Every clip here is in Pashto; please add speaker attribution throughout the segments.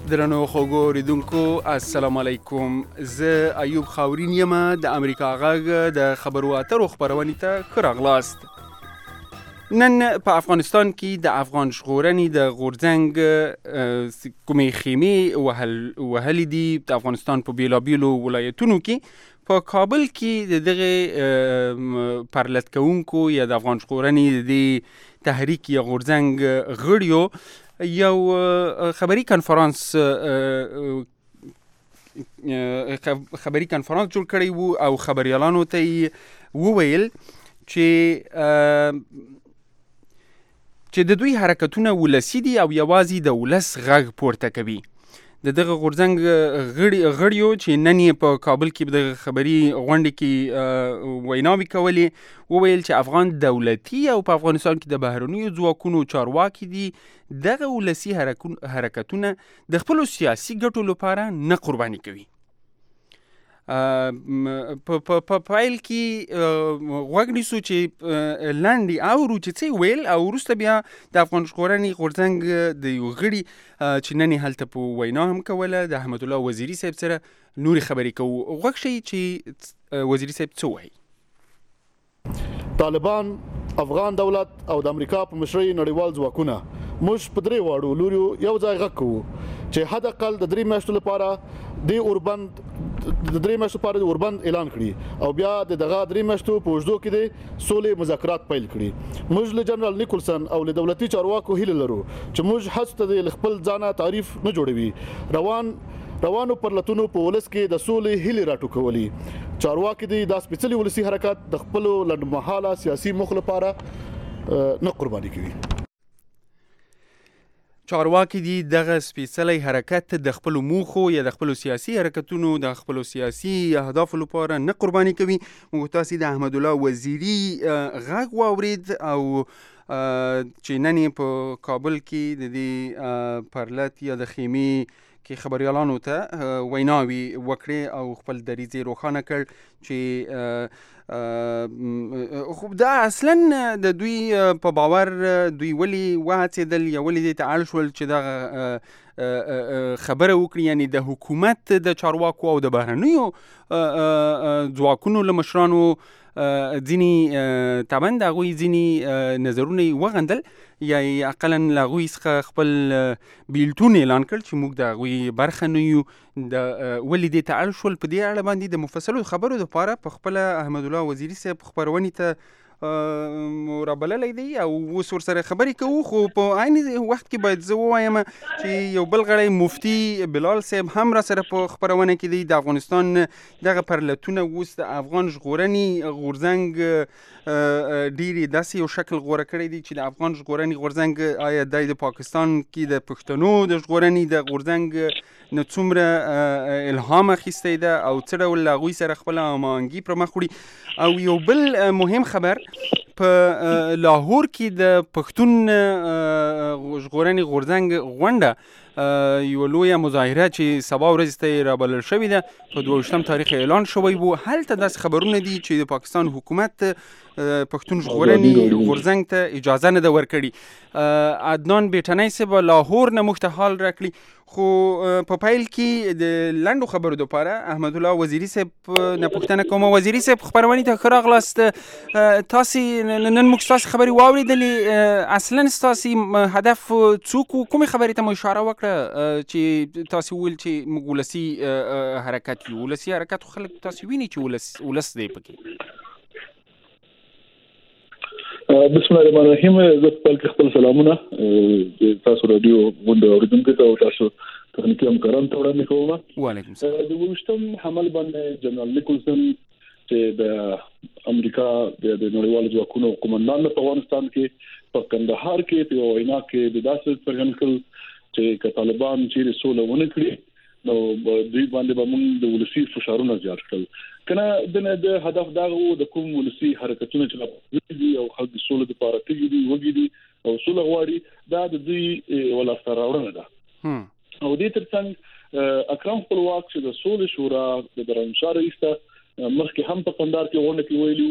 Speaker 1: درنو خوږو اوریدونکو السلام علیکم. زه ایوب خاورین یم د امریکا غږ د خبرو اترو خپرونې ته ښه راغلاست. نن په افغانستان کې د افغان ژغورنې د غورځنګ کومې خیمې وهلې دي د افغانستان په بیلابیلو ولایتونو کې. په کابل کې د دغه پرلت کوونکو یا د افغان ژغورنې د تحریک یا غورځنګ غړیو یو خبری کنفرانس جوړ کړی وو او خبريالانو ته وویل چې د دوی حرکتونه ولسی دي او یوازې د ولس غږ پورته کوي. د دغه غورځنګ غړیو چې نن یې په کابل کې د خبري غونډې کې ویناوې کولې وویل چې افغان دولتي او په افغانستان کې د بهرنیو ځواکونو چارواکي دي دغه ولسی حرکتونه د خپلو سیاسي ګټو لپاره نه قرباني کوي. په پایل کې غوږ نیسو چې لاندې اورو چې څه ویل او وروسته بیا د افغان ژغورنې غورځنګ د یو غړي چې نن یې هلته په وینا هم کوله د احمد الله وزیري صاحب سره نورې خبرې کوو. غوږ شئ چې وزیري صاحب څه وایي.
Speaker 2: طالبان، افغان دولت او د امریکا په مشرۍ نړیوال ځواکونه موږ په درې واړو لوریو یو ځای غږ کوو چې حد اقل د 3 میاشتو لپاره د اوربند اعلان کړي او بیا دغه 3 میاشتو په وجدو کې د سولې مذاکرات پیل کړي. موږ له جنرال نیکولسن او له دولتي چارواکو هیله لرو چې موږ هڅه د خپل ځانه تعریف نه جوړوي. روانو پرلتونو په ولس کې د سولې هیله راټوکولي. چارواکي د سپېڅلي ولسی حرکت د خپل لنډمهاله سیاسي موخ لپاره نه قرباني کوي.
Speaker 1: چارواکي دي دغه سپېڅلی حرکت د خپلو موخو یا د خپلو سیاسي حرکتونو د خپلو سیاسي اهدافو لپاره نه قرباني کوي. موږ تاسې د احمد الله وزیري غږ واورید او چې نن یې په کابل کې د دې پرلت یا د خیمې کې خبريالانو ته ویناوي وکړې او خپل دریځ یې روښانه کړ چې خو دا اصلا د دوی په باور دوی ولې وهڅېدل یا ولې دې ته اړ شول چې دغه خبره وکړي، یعنی د حکومت د چارواکو او د بهرنیو ځواکونو له مشرانو ځینې طبعا د هغوی ځینې نظرونه یې وغندل یا اقلا له هغوی څخه خپل بیلتون اعلان کړ چې موږ د هغوی برخه نه یو. ولې دې ته اړ شول په دې اړه باندې د مفصلو خبرو دپاره په خپله احمد الله وزیري صاحب خپرونې ته رابللی دی او اوس ورسره خبرې کوو. خو په عین وخت کې باید زه ووایم چې یو بل غړی مفتي بلال صاحب هم را سره په خپرونه کې دی. د افغانستان دغه پرلتونه اوس د افغان ژغورنې غورځنګ ډېرې داسې یو شکل غوره کړی دی چې د افغان ژغورنې غورځنګ آیا دی د پاکستان کې د پښتنو د ژغورنې د غورځنګ نه څومره الهام اخیستی ده او څه ډول له هغوی سره خپله هماهنګي پر مخ وړي. او یو بل مهم خبر په لاهور کې د پښتون ژغورنې غورځنګ غونډه یو لویه مظاهره چې سبا ورځې ته یې رابلل شوې ده په 22 تاریخ اعلان شوی و. هلته داسې خبرونه دي چې د پاکستان حکومت پښتون ژغورنې غورځنګ ته اجازه نه ده ورکړې. عدنان بیټنۍ صاحب لاهور نه موږ ته حال راکړي. خو په پایل کې د لنډو خبرو دپاره احمد الله وزیري صاحب نه پوښتنه کوم. وزیري صاحب خپرونې ته ښه راغلاست. تاسې نن موږ ستاسې خبرې واورېدلې. اصلا ستاسې هدف څوک و؟ کومې خبرې ته مو اشاره وکړه چې تاسې وویل چې موږ ولسي حرکت یو؟ ولسي حرکت خو خلک تاسې ویني چې ولس دی پکې.
Speaker 3: بسم الله الرحمن الرحیم. زه خپل سلامونه تاسو رادیو غونډه اوریدونکو ته او تاسو تخنیکي همکارانو ته وړاندې کوم.
Speaker 1: وعلیکم السلام.
Speaker 3: د 22 حمل باندې جنرال نیکولسن چې د امریکا د نړیوالو ځواکونو قومندان په افغانستان کې په کندهار کې په وینا کې د داسې څرګند کړ چې طالبان چې سوله ونه کړي نو دوی باندې به موږ د ولسی فشارونه زیات کړل. کنه د هدف دا و د کوم ولسی حرکتونه چې دي او خلک سولې لپاره کوي دي وګړي دي او سولې غواړي دا د دوی ولا سراوړنه ده. او دې ترڅنګ اکرم خپلواک چې د سولې شورا د درنشار ایسته مخکې هم په کندهار کې ونه کې ویلي وو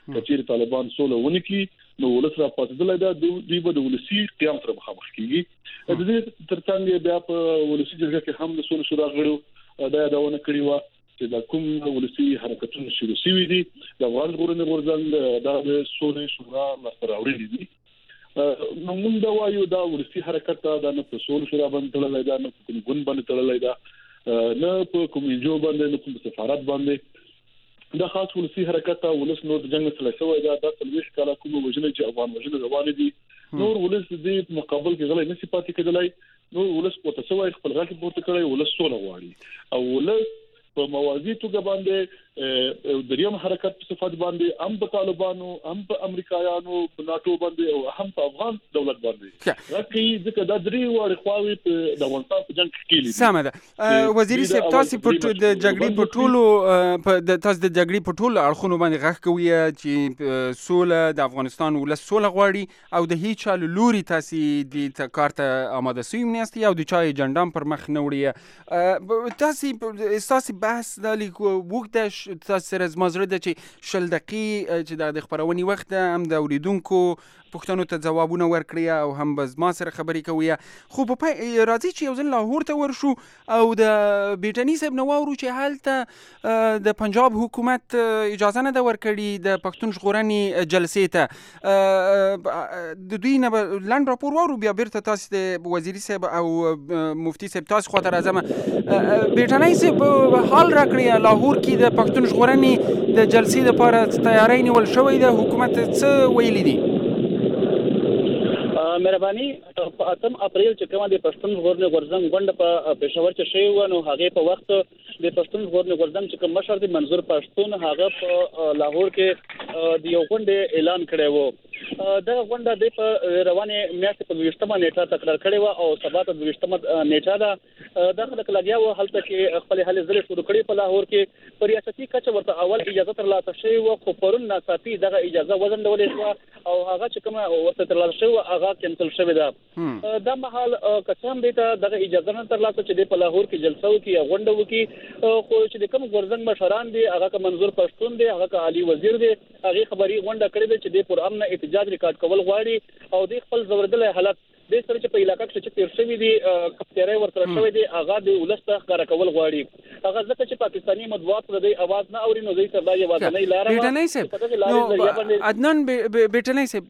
Speaker 3: کچیر طالبان سوله ونکي نو ولس را پاتېدل دا دوی به د ولسی قیام سره مخامخ کیږي د دې ترڅنګ بیا په ولسی جرګه کې هم د سوله شورا غړو دا یادونه کړې و چې د کوم ولسی حرکتونو شروع شوي دي د افغان ژغورنې غورځنګ د سوله شورا لپاره اورېدي دي نو موږ دا وایو دا ولسی حرکت دا نه په سوله شورا باندې تړلې ده نه په کوم ګوند باندې تړلې ده نه په کوم انجو باندې نه په سفارت باندې دا خاص ولسی حرکت ولس نور د جنگ سره شوی دا د تلويش کاله کوم وجنه چې افغان وجنه روان دي نور ولس د مقابل کې غلې نشي پاتې کېدلای نور ولس په تسوي خپل غږ پورته کړی ولس سوله غواړي او ولس په موازی توګه باندې دریم حرکت په صفات باندې هم په طالبانو هم په امریکایانو په ناتو باندې او هم په افغان دولت باندې راکې ځکه دا درې وړ خواوي په د افغانستان په جنگ کې کېږي
Speaker 1: سمه ده وزیري صاحب تاسو په د جګړې په ټولو په تاسو د جګړې په ټولو اړخونو باندې غږ کوي چې سوله د افغانستان ولس سوله غواړي او د هیڅ چا لوري تاسو د کارته آماده سوي منستي او د چا جنډام پر مخ نه وړي تاسو بحث د لیکو وګد تاسو سره زمازره د چې شل دقیقې چې د خبرونې وخت هم د اوریدونکو پښتنو ته ځوابونه ورکړي او هم بز ما سره خبرې کوي خو په راځي چې یو ځل لاهور ته ورشو او د بیټنی صاحب نو ورو چې حالت د پنجاب حکومت اجازه نه دا ورکړي د پښتون ژغورنې جلسې ته د دوی نه لاند راپور ورو بیا بیرته تاسو د وزیري صاحب او مفتي صاحب تاسو خاطر اعظم بیټنی صاحب حال راکړي لاهور کې د پښتون ژغورنې د جلسې لپاره تیاری نیول شوی د حکومت څه ویلي دي
Speaker 4: مهرباني په 8 اپریل چې کومه د پښتون ژغورنې غورځنګ غونډه په پېښور کې شوی و نو هغه په وخت د پښتون ژغورنې غورځنګ چې کوم مشر دی منظور پښتون هغه په لاهور کې د یو غونډه اعلان کړی و دا غونډه د روانه میاشتې په 20مه نیټه تکرار کړې و او سبا ته 20مه نیټه ده د خلک لګیا و هلته کې خپل حل زله شروع کړې په لاهور کې په ریاستي کچه ورته اول اجازه ترلاسه شوی و خو پرون ناڅاپي دغه اجازه وزندولې شو او هغه چې کومه ورته ترلاسه شوی هغه کینسل شوی ده دا مهال کچام دیته دغه اجازه نه ترلاسه چې په لاهور کې جلسه وکي غونډه وکي خو چې کوم غورځنګ مشران دي هغه منظور پښتون دي هغه علي وزیر دي هغه خبري غونډه کړې ده چې د پر امن احتجاج ریکارډ کول غواړي او د خپل زوردل حالت د سره چې په علاقې کې چې تیر شوی دي کپتیرای ورته شوی دي هغه د ولسته ښکارا کول غواړي هغه ځکه چې پاکستاني مطبوعات د اواز نه اوري نو دوی سره د اواز نه لاره
Speaker 1: بیټنی صاحب عدنان بیټنی صاحب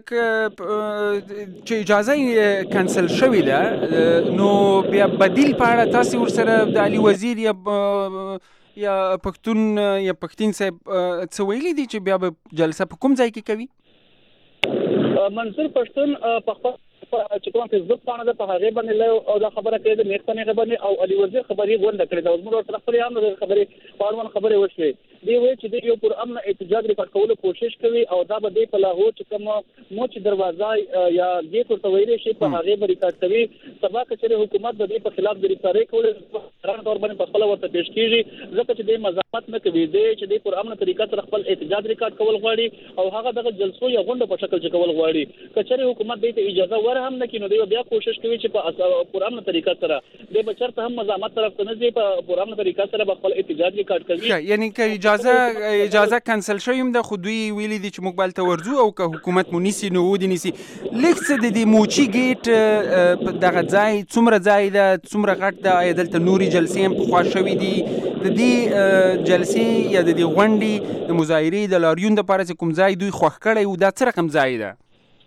Speaker 1: چې اجازه کانسل شوی ده نو بیا بدیل پاړه تاسو ورسره د علي وزیر یا پښتون یا پښتين صاحب څه ویلي دي چې بیا به جلسه په کوم ځای کې کوي
Speaker 4: منصور پښتون په خپل چې کوم فیسبوک باندې په هغه باندې او دا خبره کوي د نیکتنه خبرې او علي وزیر خبري غونډه کړې دا موږ سره خبرې هم د خبرې پاروان خبرې وشوي دی وایي چې د یو پر امن احتجاج ریکارډ کولو کوشش کوي او دا به د په لاهور چې کوم موچ دروازه یا د څه تویل شي په هغه به ریکارډ کوي سبا کچره حکومت د دې په خلاف د ریکارډ کولو قرار تور باندې په خپل ورته پیش کیږي ځکه چې د مزاحمت نه کوي دی چې د پر امن طریقه سره خپل احتجاج ریکارډ کول غواړي او هغه دغه جلسو یا غونډه په شکل کول غواړي کچره حکومت د اجازه ور هم نه کینو دی بیا کوشش کوي چې په پرامن طریقه سره د بچرته هم مزاحمت طرف ته نه دی په پرامن طریقه سره خپل احتجاج ریکارډ کوي
Speaker 1: یعنی که اجازه کنسل شویم د خودوی ویلي دي چې مقبل ته ورځو او که حکومت مونیسی نو ودی نیسی لیکس د دې موچی گیټ دغه ځای څومره ځای ده څومره غټ ده ایدلته نوري جلسې هم په خوا شوې دي د دې جلسې یا د دې غونډې د مظاهرې د لاریون د لپاره کوم ځای دوی خوښ کړی او دا څه رقم ځای ده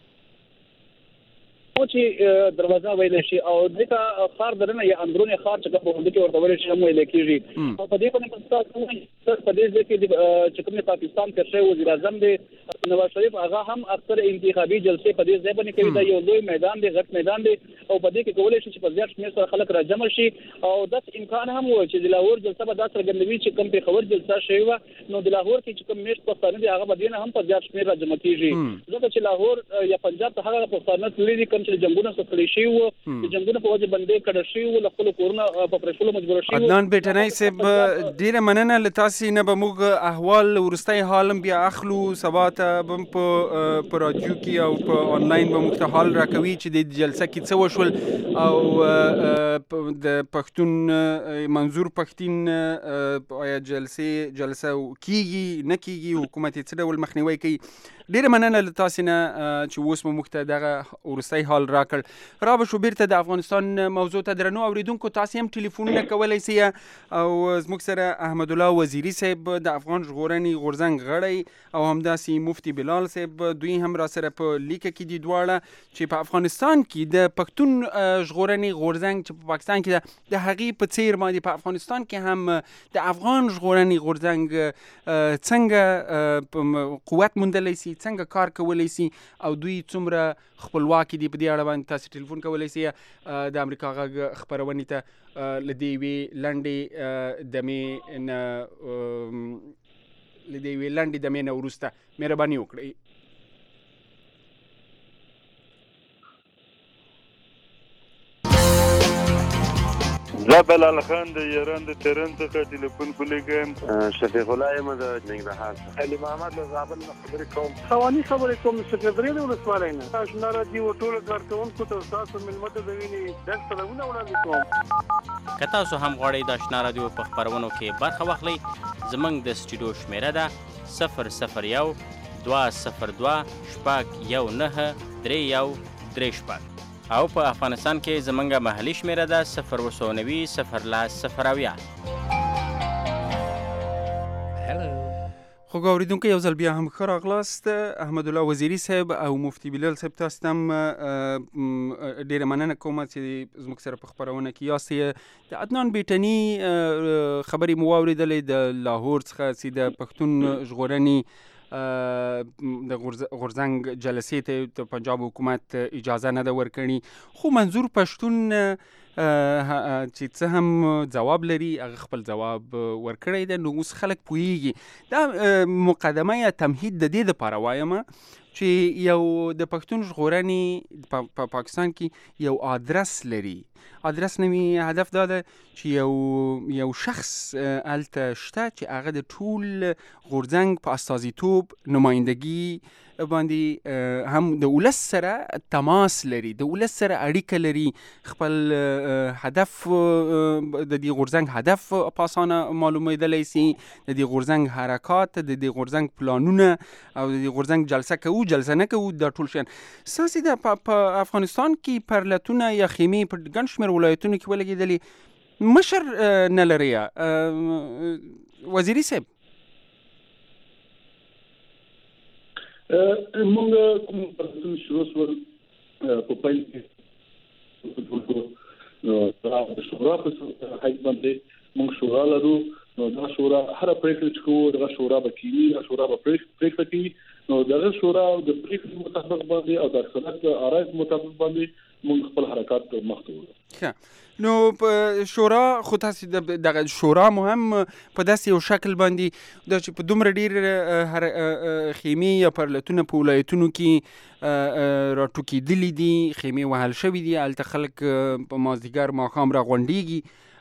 Speaker 4: چې دروازه ویل شي او دغه خار درنه یا اندرونی خار چې په وړاندې کې ورته ویل شي مو لیکيږي او په دې باندې تاسو په دې ځکه چې کوم پاکستان کې شوی وزیر اعظم دی نواز شریف هغه هم اکثر انتخابي جلسې په دې ځای باندې کوي دا یو لوی میدان دی غټ میدان دی او په دې کې کولای شي چې په زیات شمېر سره خلک راجمع شي او د امکان هم و چې د لاهور جلسه به داسره ګندوي چې کوم په خبر جلسه شوی و نو د لاهور کې چې کوم میشت پښتانه دي هغه بدینه هم په زیات شمېر راجمع کیږي ځکه چې لاهور یا پنجاب ته هغه پښتانه تللي کوم چې جنگونه سره شي وو چې جنگونه په وجه باندې کډه شي وو خپل کورونه په پرشلو مجبور شي
Speaker 1: عدنان بیٹنای صاحب ډیره مننه لتاسي نه به موږ احوال ورستای حالم بیا اخلو سبا ته بم په رادیو کې او په آنلاین به موږ ته حال راکوي چې د جلسه کې څه وشول او د پښتون منظور پښتين آیا جلسه کیږي نه کیږي، حکومت څه ډول مخنیوي کوي؟ ډیره مننه له تاسو نه چې اوس مو موږ ته دغه وروستی حال راکړ. را به شو بیرته د افغانستان موضوع ته. درنو اوریدونکو، تاسو هم ټلیفونونه کولی سئ او زموږ سره احمد الله وزیری صاحب د افغان ژغورنې غورځنګ غړی او همداسې مفتي بلال صاحب، دوی هم را سره په لیکه کې دي دواړه، چې په افغانستان کې د پښتون ژغورنې غورځنګ چې په پاکستان کې ده، د هغې په څیر باندې په افغانستان کې هم د افغان ژغورنې غورځنګ څنګه قوت موندلی سي، څنګه کار کولی سي او دوی څومره خپلواکي دي. په دې اړه باندې تاسو ټلیفون کولی سئ د امریکا غږ خپرونې ته له دې یوې لنډې دمې نه وروسته. مهرباني وکړئ.
Speaker 5: زه بلال خان د ایران د تهران څخه ټلیفون کولیږم.
Speaker 6: شفیق الله یم د ننګرهار څخه. علي محمد له زابل نه خبرې کوم.
Speaker 7: خواني خبرې کوم سکرټري د ولسوالۍ نه. آشنا راډیو ټولو کارکوونکو ته تاسو ملمه ته د وینې ډک سلامونه وړاندې کوم.
Speaker 8: که تاسو هم غواړئ د آشنا راډیو په خپرونو کې برخه واخلئ، زموږ د سټوډیو شمیره ده 001 202 619 31 او په افغانستان کې زمونږ محلي شمیره ده 090 010
Speaker 1: خو اوریدونکو، یو ځل بیا هم ښه راغلاست. احمد الله وزیری صاحب او مفتي بلال صاحب، تاسو ته هم ډیره مننه کوم چې زموږ سره په خپرونه کې یاست. د عدنان بیټني خبرې مو واورېدلې د لاهور څخه چې د پښتون ژغورنې د غورځنګ جلسې ته د پنجاب حکومت اجازه نه ده ورکړې، خو منظور پښتون چې څه هم ځواب لري هغه خپل ځواب ورکړی دی. نو اوس خلک پوهیږي. دا مقدمه یا تمهید د دې دپاره وایم چې یو د پښتون ژغورنې په پاکستان کې یو آدرس لري. آدرس نوی هدف دا ده چې یو شخص هلته شته چې هغه د ټول غورځنګ په استازیتوب نمایندګي باندې هم د ولس سره تماس لري، د ولس سره اړیکه لري، خپل هدف د دې غورځنګ هدف په اسانه معلومېدلی سي، د دې غورځنګ حرکات، د دې غورځنګ پلانونه او د دې غورځنګ جلسه کوو جلسه نه کوو، دا ټول شیان. ستاسې د په افغانستان کې پرلتونه یا خیمې په ګڼ شمېر ولایتونو کې ولګېدلې، مشر نه لري. وزیری صاحب،
Speaker 3: موږ کوم پرلتون شروع شول په پیل کې د شورا په حیث باندې موږ شورا لرو. نو دا شورا هر پریکړه چې کوو دغه شورا به کیږي، دا شورا به پریکړه کوي. نو دغه شورا د پریکړې مطابق باندې او د اکثریت آرای مطابق باندې موږ خپل حرکات مخ ته وړو.
Speaker 1: نو په شورا خو تاسې دغه شورا مو هم په داسې یو شکل باندې دا چې په دومره ډېر خیمې یا پرلتونه په ولایتونو کې راټوکېدلي دي، خیمې وهل شوي دي، هلته خلک په مازدیګر ماښام راغونډېږي.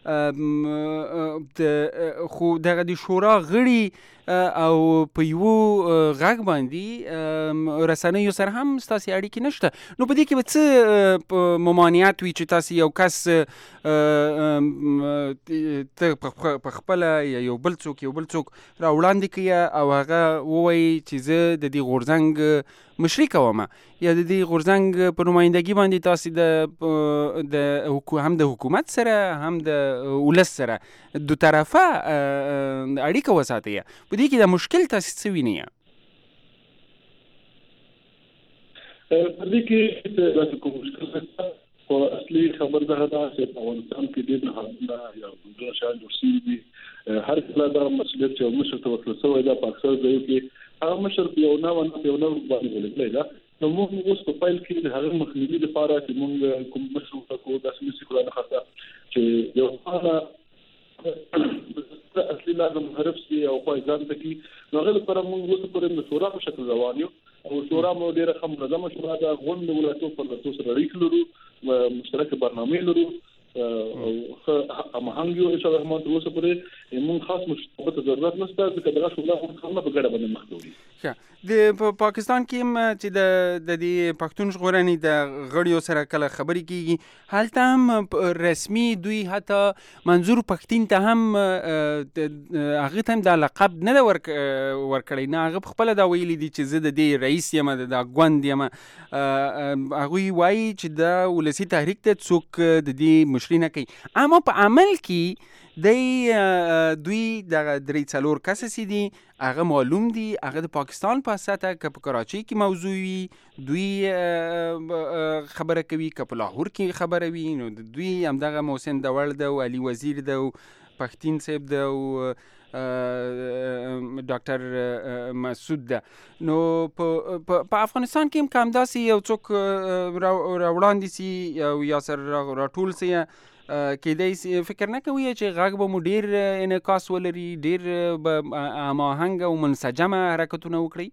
Speaker 1: خو دغه د شورا غړي او په یو غږ باندې رسنیو سره هم ستاسې اړیکې نشته. نو په دې کې به څه ممانعت وي چې تاسې یو کس ته په خپله یا یو بل څوک را وړاندې کړي او هغه ووایي چې زه د دې غورځنګ مشري کوم یا د دې غورځنګ په نمایندګي باندې تاسې هم د حکومت سره هم د ولس سره دو طرفه اړیکه وساتئ. په دې کې د مشکل تاسې څه وینئ؟
Speaker 3: په دې کې داسې کوم مشکل نشته، خو اصلي خبر دا ده چې په افغانستان کې ډېر نهادونه یا ګوندونه شیان جوړ شوي دي. هر کله دا مسؤلیت چې یو مشر ته ورکړل شوی ده په اکثر ځایو کې هغه مشر په یو نه باندې ولګېدلی ده. نو موږ اوس په پیل کې د هغه مخنیوي لپاره چې موږ کوم مشر وټاکو داسې نشي کولای نښته چې یو اصلي لازم هدف سي او خو ځان ته کې نو هغه لپاره موږ اوس پرې د شورا په شکل روان یو او شورا مو ډېره ښه منظمه شورا ده. غونډې ولایتو پرلتو سره اړیکې لرو، مشترکې برنامې لرو او هماهنګ یو انشاءالله رحمان تر اوسه پورې موږ خاص مشابهت ضرورت نشته چې دغه شغله هم په ګډه باندې مخ وړي.
Speaker 1: د پاکستان کې چې د دې پښتون ژغورنې د غړیو سره کله خبرې کیږي هلته هم رسمي دوی حتی منظور پښتين ته هم هغه ته هم د لقب نه ورکړی نه هغه خپل دا ویلي دي چې زه د دې رئیس یم د غوند یم هغه وایي چې د ولسی تحریک ته څوک د دې مشري نه کوي اما په عمل کې دوی د 3-4 کسې دي هغه معلوم دي هغه د پاکستان په سطح که په کراچۍ کې موضوع وي دوی خبره کوي که په لاهور کې خبره وي نو دوی همدغه محسن داور ده او علي وزیر ده او پښتين صاحب ده او ډاکټر مسعود ده نو په افغانستان کې هم که همداسې یو څوک راوړاندې سي او یا سره راټول سي کېدای شي فکر نه کوي چې غږ به مو ډېر انعکاس ولري ډېر به هماهنګ او منسجمه حرکتونه وکړي.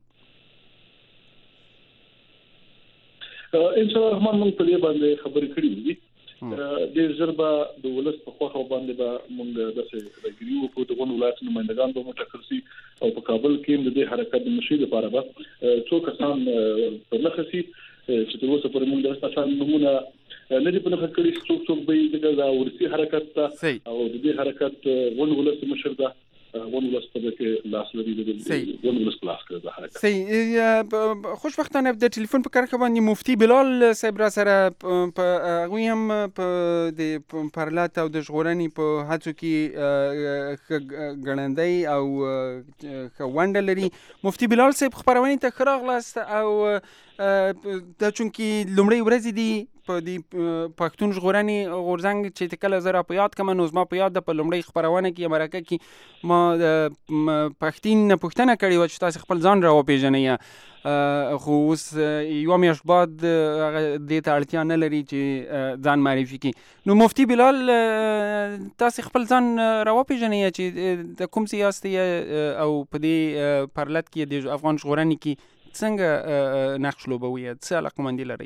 Speaker 3: ان شاء الله الرحمن موږ په دې باندې خبرې کړې دي ډېر ژر به د ولس په خواخ باندې به موږ داسې راګري وکړو د غونډو ولایت نمایندګان به مټاکل شي او په کابل کې د دې حرکت د مشرۍ لپاره به څو کسان په نښه شي چې تر اوسه پورې موږ د اساسا نمونه نه دي په نښه کړي څوک به د ورسي حرکت ته او د دې حرکت غونډو ولایت مشر ده غونډو ولایت کې لاس لري د غونډو ولایت کلاس کړه د حرکت
Speaker 1: خوشبختانه د ټلیفون په کرښه باندې مفتي بلال صاحب را سره په هغوی هم په د پرلط او د ژغورنې په هڅو کې ګړندی او ښه ونډه لري. مفتي بلال صاحب خپرونې ته ښه راغلاست او دا چونکې لومړۍ ورځې دي په دې پښتون ژغورنې غورځنګ چې کله زه را په یاد کړم نو زما په یاد ده په لومړۍ خپرونه کې مرکه کې ما د پښتین نه پوښتنه کړې وه چې تاسې خپل ځان را وپېژنئ خو اوس یوه میاشت بعد دې ته اړتیا نه لري چې ځان معرفي کړي. نو مفتي بلال تاسې خپل ځان را وپېژنئ چې د کوم څه یاستئ او په دې پرلط کې د افغان ژغورنې کې څنګه نقش لوبوي څه علاقمندي لرئ؟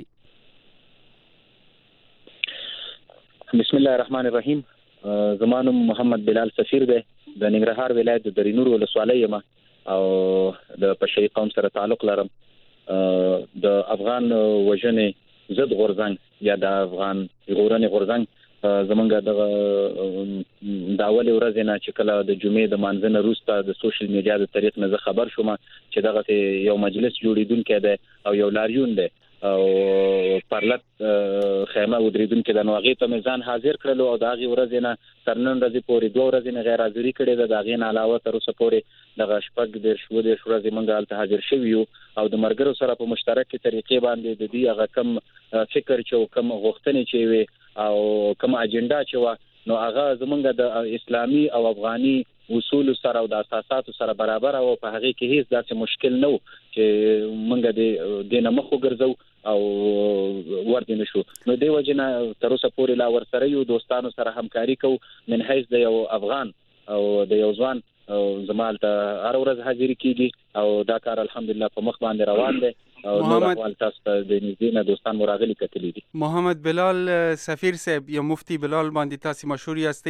Speaker 9: بسم الله الرحمن الرحیم. زما نوم محمد بلال سفیر دی د ننګرهار ولایت د درینور ولسوالۍ یم او د پښتني قوم سره تعلق لرم. د افغان وژنې ضد غورځنګ یا د افغان ژغورنې غورځنګ زمونږ د اولې ورځې نه چې کله د جمعې د مانځه نه وروسته د سوشل میډیا د طریق نه زه خبر شوم چې دغه یو مجلس جوړېدونکی دی او یو لاریون دی او پرلط خیمه ودریدونکې د نو هغې ته مې ځان حاضر کړلو او د هغې ورځې نه تر نن ورځې پورې 2 ورځې مې غیر حاضري کړې ده. د هغې نه علاوه تر اوسه پورې دغه 6-10 ورځې موږ هلته حاضر شوي یو او د ملګرو سره په مشترکې طریقې باندې د دې هغه کم فکر چې کم غوښتنې چې وي او کم اجنډا چې وه نو هغه زمونږ د اسلامي او افغاني اصول سره او د اساساتو سره برابر او په هغه کې هیڅ داسې مشکل نه و چې موږ د دینه مخ وګرځو او ورته نشو. نو دی وجنه تر اوسه پورې لا ورسره یو دوستانو سره همکاري کوو من حیث د یو افغان او د یو ځوان او زمال ته هر ورځ حاضر کیږي او دا کار الحمدلله په مخ باندې روان دی او نور احوال تاسو ته د نږدې نه دوستان مراغلي کتلي دي.
Speaker 1: محمد بلال سفیر صاحب یا مفتی بلال باندې تاسو مشهور یاستئ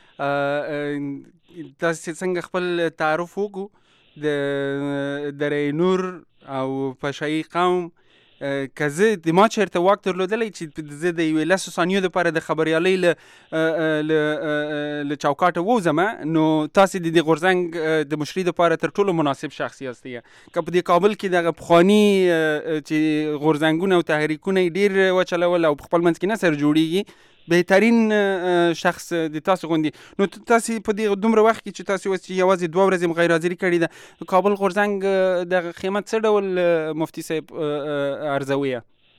Speaker 1: تاسو څنګه خپل تعارف وکړو د درینور او پښتني قوم که زه د ما چېرته واک درلودلی چې زه د یوې 10 ثانیو دپاره د خبریالۍ له چوکاټه ووځم نو تاسې د دې غورځنګ د مشري دپاره تر ټولو مناسب شخص یاستئ. که په دې کابل کې دغه پخواني چې غورځنګونه او تحریکونه یې ډېر وچلول او په خپل منځ کې نه سره جوړېږي بهترین شخص د تاسو غوندي نو تاسو په دې دومره وخت کې چې تاسو یوازې 2 ورځې غیر حاضري کړې ده کابل غورځنګ د قیمت څه ډول مفتي صاحب ارزوي؟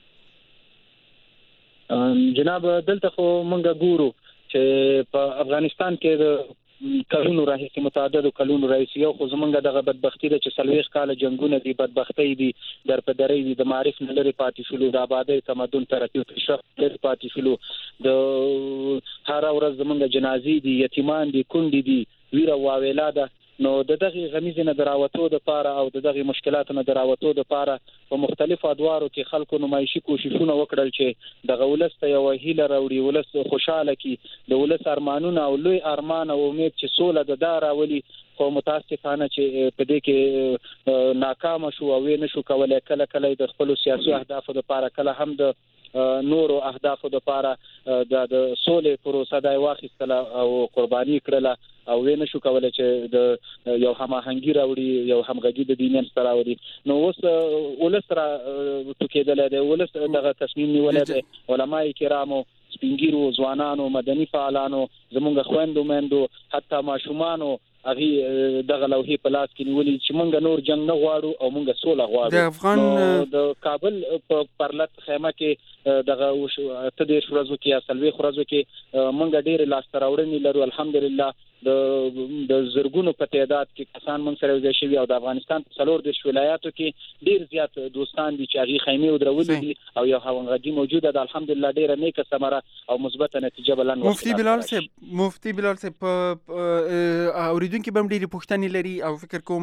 Speaker 9: جناب دلته خو مونږ ګورو چې په افغانستان کې د کلونو راهیسې متعددو کلونو راهیسې یو خو زمونږ دغه بدبختي ده چې 40 کاله جنګونه دي بدبختۍ دي درپدرۍ دي د معارف نه لرې پاتې شولو د آبادۍ تمدن ترقي او پیشرفت لرې پاتې شولو د هره ورځ زمونږ جنازې دي یتیمان دي کونډې دي ویره واویلا ده نو دغه غمیزه نه دراوتو د پاره او دغه مشکلاتو نه دراوتو د پاره په مختلفو ادوارو کې خلکو نمایشي کوششونه وکړل چې د ولست یو هیله راوړي ولست خوشاله کی د ولست ارمانونه او لوی ارمان او امید چې سوله د داراولي خو متاسفانه چې په دې کې ناکام شو او نه شو کولای کله د خپل سیاسي اهدافو لپاره کله هم د نورو اهدافو لپاره د سولې پروسه د واخیستله او قرباني کړله او نه شو کولای چې د یو هماهنګي راوړي یو همغږي د دیني سره راوړي نو اوس ولسره توکیدل دی ولس دغه تصمیم نیولای دی علماء کرامو سپینګیرو ځوانانو مدني فعالانو زموږ خويندو مندو حتی ماشومانو اغي دغه لوحې په لاس کې نیولې چې مونږ نور جنگ نه غواړو او مونږ سوله غواړو
Speaker 1: د افغان
Speaker 9: د کابل په پرلط خیمه کې دغه تدې شورزو کې اصلوي خورزو کې مونږ ډېر لاس تراوړنی لرو الحمدلله د زرګونو په تعداد کې کسان مونږ سره ځای شوی او د افغانستان په څلور د ولایاتو کې ډېر زیات دوستان دي چې هغه خیمه ودرولې دي او یو هغه موجوده ده الحمدلله ډېر نیکه ثمره او مثبت نتیجه بلند
Speaker 1: مفتي بلال صاحب اوریدونکو به ډېری پوښتنې لري او فکر کوم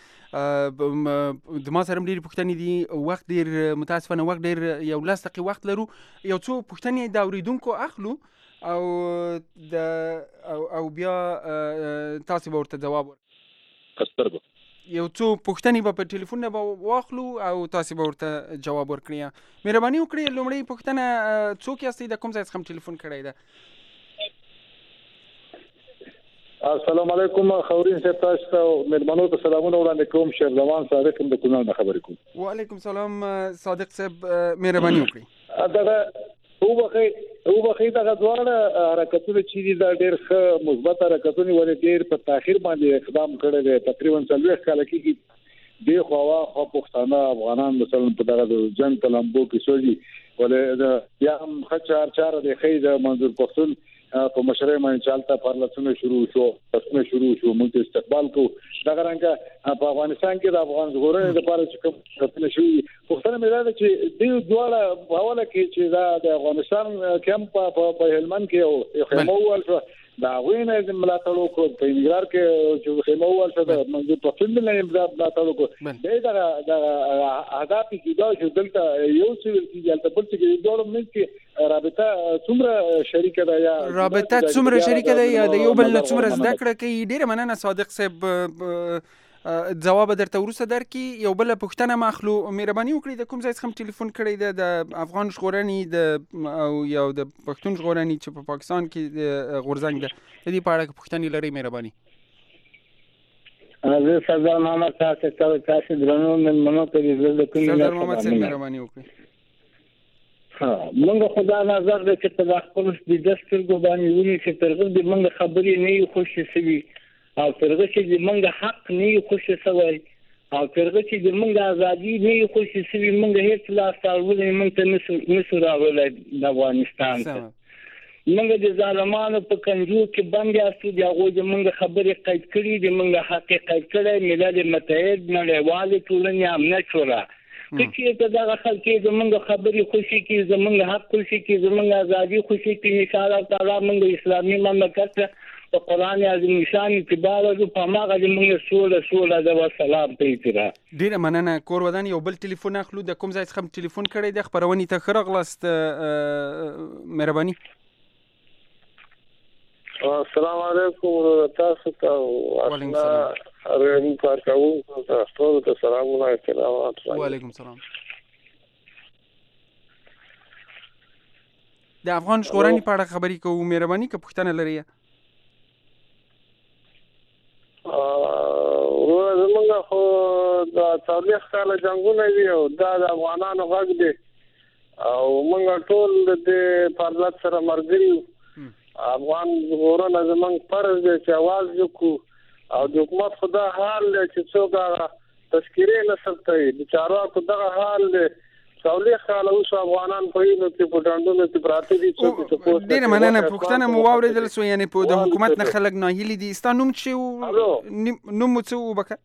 Speaker 1: چې د ما سره ډېری پوښتنې دي وخت ډېر متاسفانه وخت ډېر یو لاس دقیقه وخت لرو یو څو پوښتنې د اوریدونکو اخلو او بیا تاسو به ورته جواب
Speaker 9: ورکړئ
Speaker 1: یو څو پوښتنې به په ټلیفون نه واخلو او تاسو به ورته جواب ورکړئ مهرباني وکړئ لومړی پوښتنه څوک یاستئ د کوم ځای څخه ټلیفون کړی ده
Speaker 2: السلام علیکم خورین صاحب تاسو ته مېلمنو ته سلامونه وړاندې کوم شیر روان صادق د کونړ نه خبرې کوم
Speaker 1: وعلیکم السلام صادق صاحب مهرباني وکړئ
Speaker 2: دغه وبخې دغه ډول حرکتونه چې دا ډېر ښه مثبت حرکتونه ولې ډېر په تاخير باندې اقدام کړی دی تقریبا 40 کال کې دی خو پښتانه افغانان مثلا په دغه جنگ تلمبو کې سوجي ولې یا هم خچار چار د خېده منظور پښتون په مشرۍ باندې چالتا پارلسونه شروع شو موږ استقبال کو دا رنګه په افغانستان کې د افغان ژغورنې لپاره چې کوم خپل شوی پښتنه مې دا چې د دواړه په حواله کې چې دا د افغانستان کیمپ په هلمند کې یو خیمول شو دا وینه د ملاتړو کو په انګلار کې چې خیمول شو د منځ په فلم نه ملاتړو کو دا اهداف کې دا چې دلته یو څه چې دلته بل څه کې دوه مې کې رابطه څومره شریکه ده یا
Speaker 1: رابطه څومره شریکه ده یا د یو بل څومره زده کړه کوي ډیره مننه صادق صاحب جواب درته ورسره درکې یو بل پوښتنه ماخلو مهرباني وکړئ د کوم ځای څخه ټلیفون کړی ده د افغان ژغورنې او یو د پښتون ژغورنې چې په پاکستان کې د غورځنګ ده د دې په اړه پوښتنې لري مهرباني
Speaker 10: زه سردار محمد تاسو درنو مېلمنو ته د کوم
Speaker 1: سردار محمد صاحب مهرباني وکړئ
Speaker 10: منګه خدا نظر د چې په خپل د دستور باندې ونی چې ترغه د منګه خبرې نه خوشي سوي او ترغه چې د منګه حق نه خوشي سوي او ترغه چې د منګه ازادي نه خوشي سوي منګه هیڅ لا ستاولې منګه ته نسو راولای د افغانستان ته منګه د ظالمانو په کنجو کې باندې اسو د هغه د منګه خبرې قید کړي د منګه حق قید کړي ملل متحد نړیوال ټولنې امنیت شورا چې دا خلک زمونږ خبرې خوشي کی زمونږ حق خوشي کی زمونږ ازادي خوشي کی ان شاء الله تعالی موږ اسلامي مملکت په قران عظیم شان اتباع او په ماغه موږ سوله د سلام په اعتراف
Speaker 1: ډیره مننه کور ودان یو بل ټلیفون اخلو د کوم ځای څخه ټلیفون کړی د خبرونې ته خرغلست مهرباني
Speaker 7: السلام علیکم تاسو ته
Speaker 1: وعلیکم السلام
Speaker 7: ارین کارکاو تاسو ته سلامونه احترامات
Speaker 1: وعلیکم السلام د افغان ژغورنې په اړه خبرې کوو مهرباني که پوښتنه لري
Speaker 7: زمونږ خو د 40 کاله جنګونه دي او دا د افغانانو غږ دی او موږ ټول د پرلط سره مرګري افغان ژغورنه زمونږ فرض دی چې आवाज وکړو او د حکومت خدا حال چې څوک تذکیرې نه سکتي د چارواکو دغه حال دی 40 کاله اوس افغانان په یوه کې په ډانډونو کې پراته دي چې
Speaker 1: ډېر مننه پوښتنه مو واورېدل سو یعنی په د حکومت نه خلک ناهیلي دي ستا نوم چې نوم مو څه وبکه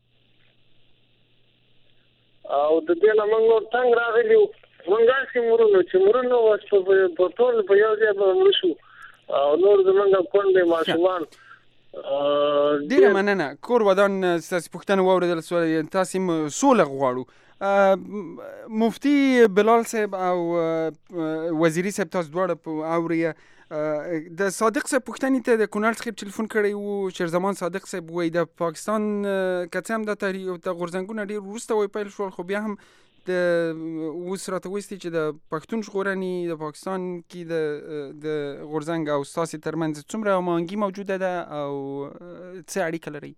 Speaker 7: او د دې نه موږ څنګه راغلي موږ چې مرونو په ټول په یو ځای باندې شو او نور زمونږ کونډې ماشومان
Speaker 1: ډیره مننه. کور ودان ستاسو پوښتنه واورېدل سوه، تاسو سوله غواړو. مفتي بلال صاحب او وزیري صاحب تاسو دواړه اورئ. د صادق صاحب پوښتنې ته د کونړ څخه ټلیفون کړی و. شیرزمان صادق صاحب وایي د پاکستان که څه هم د غورځنګونه ډېر وروسته پیل شول، خو بیا هم د اوس راته وایستې چې د پښتون ژغورنې د پاکستان کې د غورځنګ او ستاسې ترمنځ څومره هماهنګي موجوده ده او څه اړیکه لري؟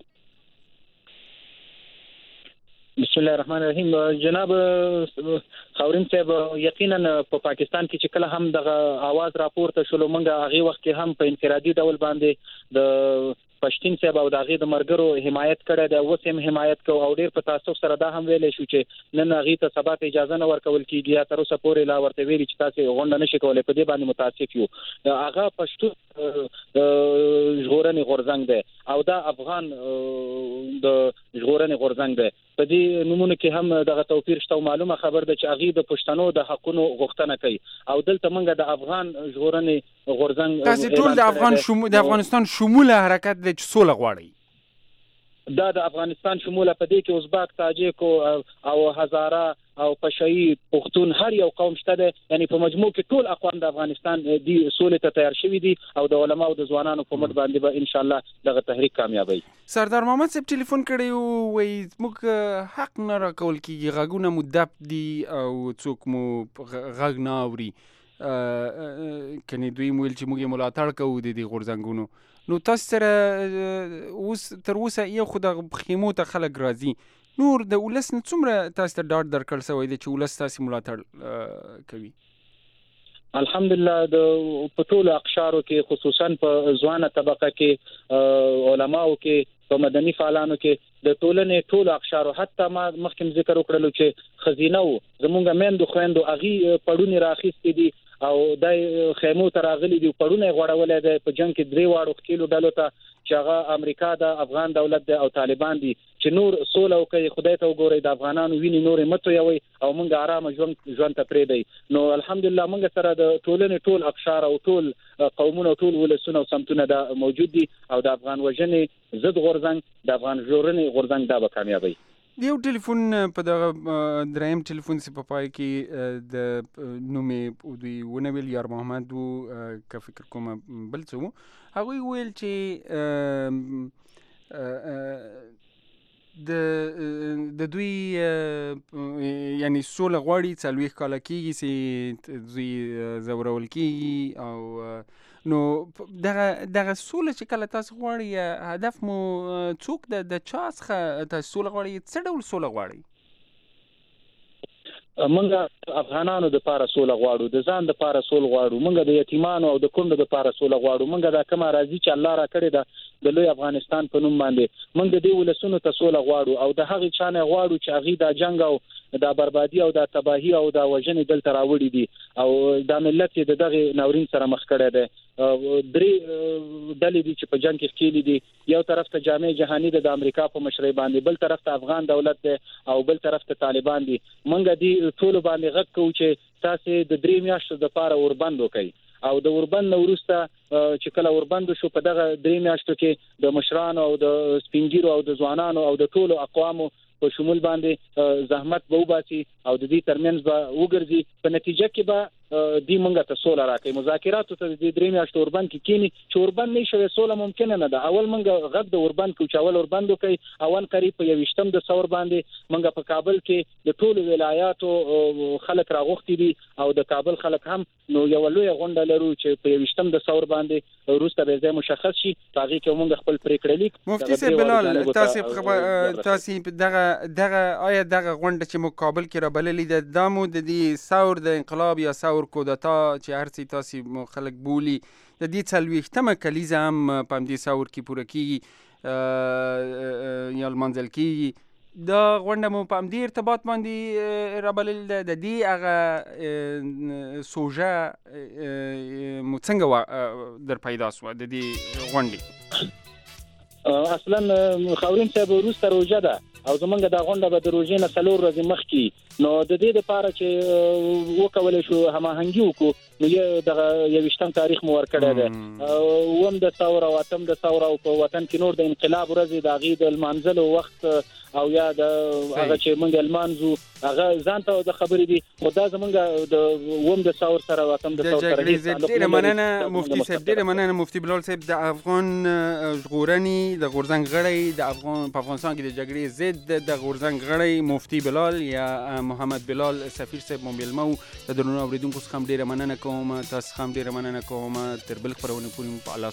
Speaker 9: بسم الله الرحمن الرحیم. جناب خاورین صاحب، یقینا په پاکستان کې چې کله هم دغه आवाज راپورته شول، موږ هغه وخت کې هم په انفرادي ډول باندې د پښتون صاحب او دغه د مرګرو حمایت کړی دی، اوس هم حمایت کوو او ډیر په تاسف سره دا هم ویلې شو چې نن هغه ته سبا ته اجازه نه ورکول کیږي، یا تر اوسه پورې لا ورته ویلي چې تاسو غونډه نشئ کولای. په دې باندې متاسف یو. هغه پښتون ژغورنې غورځنګ دی او دا افغان د ژغورنې غورځنګ دی. په دې نمونه کې هم دغه توپیر شته. معلومه خبر ده چې هغه د پښتنو د حقونو غوښتنه کوي او دلته موږ د افغان ژغورنې غورځنګ
Speaker 1: تاسو ټول د افغانستان شموله حرکت د سوله غواړي.
Speaker 9: دا د افغانستان شموله په دې کې ازبک، تاجک او هزاره او پشاهي، پښتون، هر یو قوم شته دی. یعنی په مجموع کې ټول اقوام د افغانستان دی سولې ته تیار شوي دي او د علماء او د ځوانانو په مټ باندې به ان شاء الله دغه تحریک کامیابی.
Speaker 1: سردار محمد صاحب ټلیفون کړی وای موږ حق نه راکول کیږي، غږونه مو دب دي او څوک مو غږ نه اوري. کني دوی ویل چې موږ ملاتړ کوو د دې غورځنګونو. نو تاسو سره اوس تر اوسه یو خو د خیمو ته خلک راځي، نور د ولس نه څومره تاسو ته ډاډ درکړل شوی دی چې ولس تاسو ملاتړ کوي؟
Speaker 9: الحمدلله د په ټولو اقشارو کې، خصوصا په ځوانه طبقه کې، علماو کې، په مدني فعالانو کې، د ټولنې ټولو اقشارو، حتی ما مخکې ذکر وکړلو چې خزینه و زمونږ میندو خویندو هغې پړونې راخیستې دي او دای خیمو ته راغلي دي، پړونه یې غوړولی دی په جنګ کې 3 واړو ښکېلو ډلو ته چې هغه امریکا ده، افغان دولت دی او طالبان دي. چې نور سوله وکړي، خدای ته وګورئ، د افغانانو وینې نورې مه تویوئ او موږ آرامه ژوند ته پرېږدئ. نو الحمدلله موږ سره د ټولنې ټول اقشار او ټول قومونه او ټول ولسونه او سمتونه دا موجود دي او د افغان وژنې ضد غورځنګ، د افغان ژغورنې غورځنګ دا به کامیابی.
Speaker 1: یو ټلیفون په دغه دریم ټلیفون سی په پای کې د نومې دوی ونه ویل یار محمد وو، که فکر کوم بل څه وو، هغوی ویل چې د دوی یعنی سوله غواړي، 40 کاله کېږي چې دوی ځورول کېږي او نو دغه سوله چې کله تاسو غواړئ هدف مو څوک د چا څخه تاسو سوله غواړئ؟ څه ډول سوله غواړئ؟
Speaker 9: موږ افغانانو د پاره سوله غواړو، د ځان د پاره سوله غواړو، موږ د یتیمانو او د کونډو د پاره سوله غواړو، موږ دا کومه راضي چې الله را کړی ده د لوی افغانستان په نوم باندې، موږ د دې ولسونو ته سوله غواړو او د هغې چا نه غواړو چې هغې دا جنګ او دا بربادي او دا تباهي او دا وژنې دلته راوړي دي او دا ملت یې د دغې ناورین سره مخ کړی دی. 3 ډلې دي چې په جنګ کې ښکېلي دي، یو طرف ته جامع جهاني ده د امریکا په مشرۍ باندې، بل طرف ته افغان دولت دی او بل طرف ته طالبان دي. موږ دې ټولو باندې غږ کوو چې تاسې د 3 میاشتو دپاره اوربند وکړئ او د اوربند نه وروسته چې کله اوربند شو په دغه 3 میاشتو کې د مشرانو او د سپینګیرو او د ځوانانو او د ټولو اقوامو په شمول باندې زحمت به وباسي او د دې ترمنځ به وګرځي. په نتیجه کې به دی مونږ ته سوله راکړي. مذاکراتو ته د 3 میاشتو اوربند کې کینی چې اوربند نه شوی سوله ممکنه نه ده. اول مونږ غږ د اوربند کو چې اول اوربند وکړي. اول قریب په 20 دسمبر باندې مونږ په کابل کې د ټولو ولایاتو خلک راغوښتي دي او د کابل خلک هم نو یو لوی غونډه لرو چې په 20 دسمبر باندې وروسته به ځای مشخص شي. هغه کې مونږ خپل پریکړه لیک
Speaker 1: مفتي صاحب بلال تاسو دغه آیا دغه غونډه چې مقابل کې را بللې ده دمو د دې ثور د انقلاب یا ثور کودتا چې هر څه تاسو خلک بولی د دې 40مه کلیزه هم په دې ثور کې پوره کیږي یا منځل کیږي. دا غونډه مو په دې ارتباط باندې را بلل ده د دې هغه سوژه مو څنګه در پیدا شو د دې غونډې؟
Speaker 9: اصلا خاورین صاحب وروسته روژه ده او زمونږ د غونډه به د روزي نه 4 ورځې مخکې نو د دې لپاره چې وکولای شو هماهنګي وکړو نو د 21 تاریخ مو ورکړی دی وم د ثور او اتم د ثور او په وطن کې نور د انقلاب ورځې د غي د منځلو وخت او یا د هغه چې مونږ المانزو هغه ځان ته د خبرې دي خدا زمونږ د وم د ثور سره وطن د ثور سره
Speaker 1: ډېر مننه مفتي صاحب ډېر مننه مفتي بلال صاحب د افغان ژغورني د غورځنګ غړی د افغانستان کې د جګړې ضد د غورځنګ غړی مفتي بلال یا محمد بلال سفیر صاحب موبیلمو د درنو اوریدونکو څخه ډېر مننه کوم تاسو هم ډېر مننه کوم تر بل خبرونه پورې په